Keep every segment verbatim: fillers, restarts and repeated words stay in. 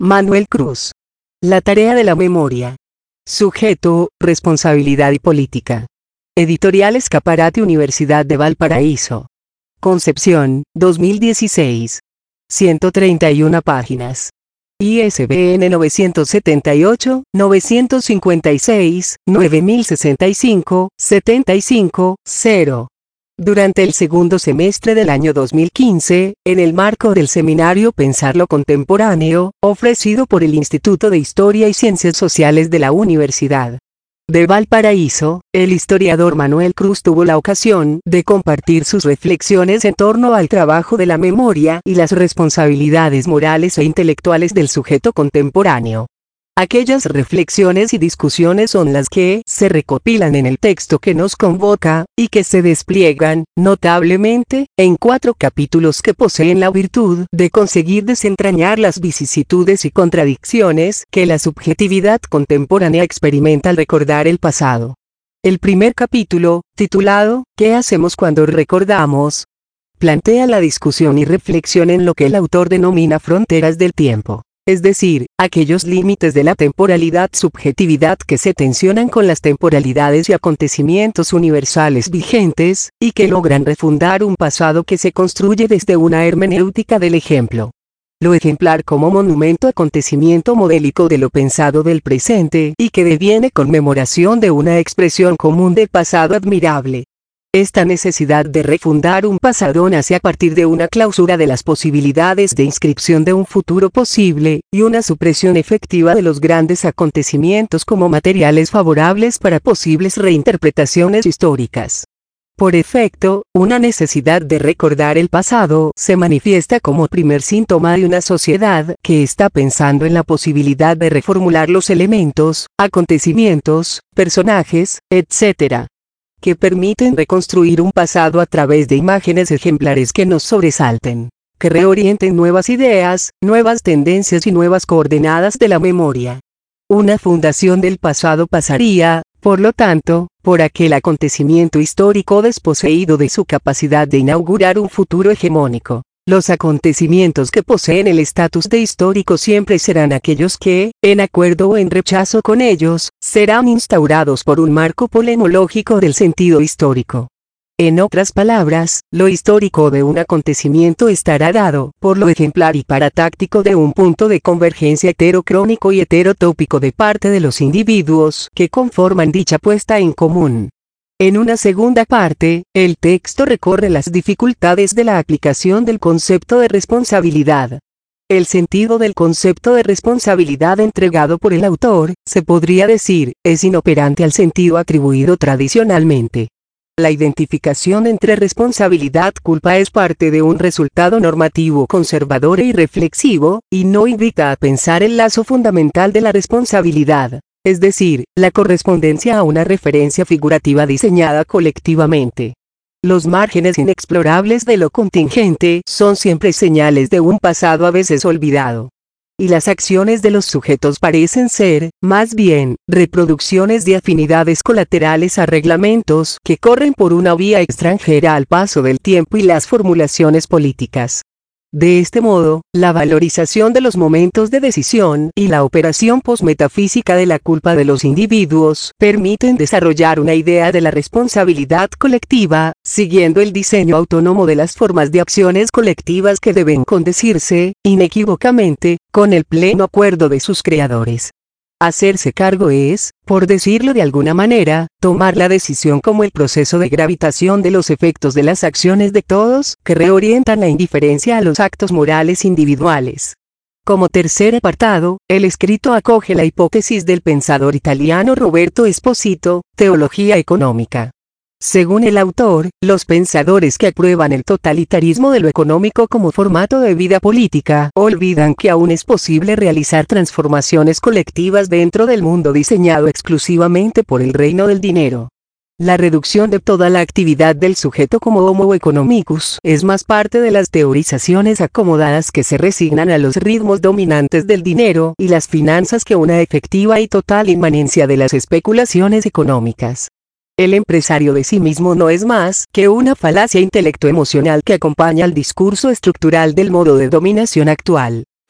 Manuel Cruz. La tarea de la memoria. Sujeto, responsabilidad y política. Editorial Escaparate, Universidad de Valparaíso. Concepción, dos mil dieciséis. ciento treinta y una páginas. I S B N novecientos setenta y ocho, novecientos cincuenta y seis, nueve mil sesenta y cinco, setenta y cinco, cero. Durante el segundo semestre del año dos mil quince, en el marco del seminario Pensar lo Contemporáneo, ofrecido por el Instituto de Historia y Ciencias Sociales de la Universidad de Valparaíso, el historiador Manuel Cruz tuvo la ocasión de compartir sus reflexiones en torno al trabajo de la memoria y las responsabilidades morales e intelectuales del sujeto contemporáneo. Aquellas reflexiones y discusiones son las que se recopilan en el texto que nos convoca, y que se despliegan, notablemente, en cuatro capítulos que poseen la virtud de conseguir desentrañar las vicisitudes y contradicciones que la subjetividad contemporánea experimenta al recordar el pasado. El primer capítulo, titulado ¿Qué hacemos cuando recordamos?, plantea la discusión y reflexión en lo que el autor denomina fronteras del tiempo. Es decir, aquellos límites de la temporalidad-subjetividad que se tensionan con las temporalidades y acontecimientos universales vigentes, y que logran refundar un pasado que se construye desde una hermenéutica del ejemplo. Lo ejemplar como monumento acontecimiento modélico de lo pensado del presente, y que deviene conmemoración de una expresión común del pasado admirable. Esta necesidad de refundar un pasado nace a partir de una clausura de las posibilidades de inscripción de un futuro posible, y una supresión efectiva de los grandes acontecimientos como materiales favorables para posibles reinterpretaciones históricas. Por efecto, una necesidad de recordar el pasado se manifiesta como primer síntoma de una sociedad que está pensando en la posibilidad de reformular los elementos, acontecimientos, personajes, etcétera, que permiten reconstruir un pasado a través de imágenes ejemplares que nos sobresalten, que reorienten nuevas ideas, nuevas tendencias y nuevas coordenadas de la memoria. Una fundación del pasado pasaría, por lo tanto, por aquel acontecimiento histórico desposeído de su capacidad de inaugurar un futuro hegemónico. Los acontecimientos que poseen el estatus de histórico siempre serán aquellos que, en acuerdo o en rechazo con ellos, serán instaurados por un marco polemológico del sentido histórico. En otras palabras, lo histórico de un acontecimiento estará dado por lo ejemplar y paratáctico de un punto de convergencia heterocrónico y heterotópico de parte de los individuos que conforman dicha puesta en común. En una segunda parte, el texto recorre las dificultades de la aplicación del concepto de responsabilidad. El sentido del concepto de responsabilidad entregado por el autor, se podría decir, es inoperante al sentido atribuido tradicionalmente. La identificación entre responsabilidad-culpa es parte de un resultado normativo conservador e irreflexivo, y no invita a pensar el lazo fundamental de la responsabilidad. Es decir, la correspondencia a una referencia figurativa diseñada colectivamente. Los márgenes inexplorables de lo contingente son siempre señales de un pasado a veces olvidado. Y las acciones de los sujetos parecen ser, más bien, reproducciones de afinidades colaterales a reglamentos que corren por una vía extranjera al paso del tiempo y las formulaciones políticas. De este modo, la valorización de los momentos de decisión y la operación posmetafísica de la culpa de los individuos permiten desarrollar una idea de la responsabilidad colectiva, siguiendo el diseño autónomo de las formas de acciones colectivas que deben condecirse, inequívocamente, con el pleno acuerdo de sus creadores. Hacerse cargo es, por decirlo de alguna manera, tomar la decisión como el proceso de gravitación de los efectos de las acciones de todos, que reorientan la indiferencia a los actos morales individuales. Como tercer apartado, el escrito acoge la hipótesis del pensador italiano Roberto Esposito, teología económica. Según el autor, los pensadores que aprueban el totalitarismo de lo económico como formato de vida política, olvidan que aún es posible realizar transformaciones colectivas dentro del mundo diseñado exclusivamente por el reino del dinero. La reducción de toda la actividad del sujeto como homo economicus es más parte de las teorizaciones acomodadas que se resignan a los ritmos dominantes del dinero y las finanzas que una efectiva y total inmanencia de las especulaciones económicas. El empresario de sí mismo no es más que una falacia intelecto-emocional que acompaña al discurso estructural del modo de dominación actual.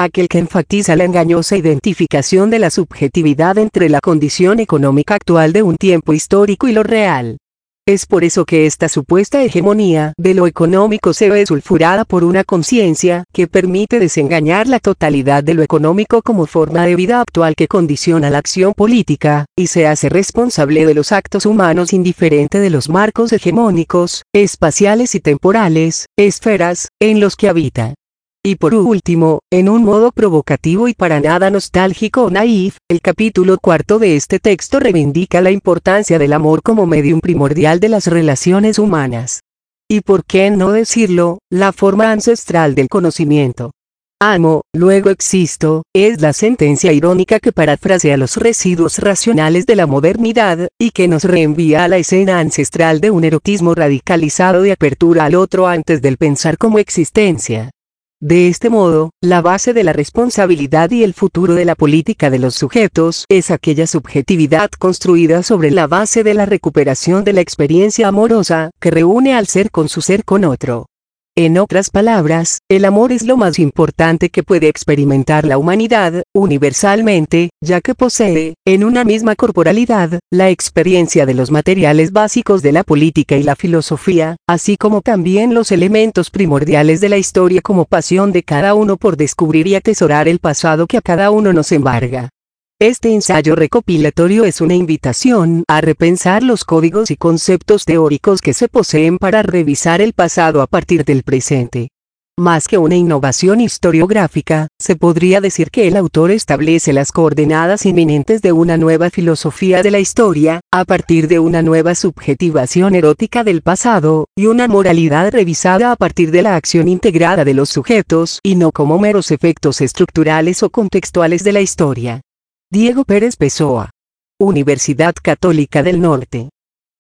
aquel que enfatiza la engañosa identificación de la subjetividad entre la condición económica actual de un tiempo histórico y lo real. Es por eso que esta supuesta hegemonía de lo económico se ve sulfurada por una conciencia que permite desengañar la totalidad de lo económico como forma de vida actual que condiciona la acción política, y se hace responsable de los actos humanos indiferente de los marcos hegemónicos, espaciales y temporales, esferas, en los que habita. Y por último, en un modo provocativo y para nada nostálgico o naif, el capítulo cuarto de este texto reivindica la importancia del amor como medium primordial de las relaciones humanas. Y por qué no decirlo, la forma ancestral del conocimiento. Amo, luego existo, es la sentencia irónica que parafrasea los residuos racionales de la modernidad, y que nos reenvía a la escena ancestral de un erotismo radicalizado de apertura al otro antes del pensar como existencia. De este modo, la base de la responsabilidad y el futuro de la política de los sujetos es aquella subjetividad construida sobre la base de la recuperación de la experiencia amorosa, que reúne al ser con su ser con otro. En otras palabras, el amor es lo más importante que puede experimentar la humanidad, universalmente, ya que posee, en una misma corporalidad, la experiencia de los materiales básicos de la política y la filosofía, así como también los elementos primordiales de la historia como pasión de cada uno por descubrir y atesorar el pasado que a cada uno nos embarga. Este ensayo recopilatorio es una invitación a repensar los códigos y conceptos teóricos que se poseen para revisar el pasado a partir del presente. Más que una innovación historiográfica, se podría decir que el autor establece las coordenadas inminentes de una nueva filosofía de la historia, a partir de una nueva subjetivación erótica del pasado, y una moralidad revisada a partir de la acción integrada de los sujetos y no como meros efectos estructurales o contextuales de la historia. Diego Pérez Pessoa. Universidad Católica del Norte.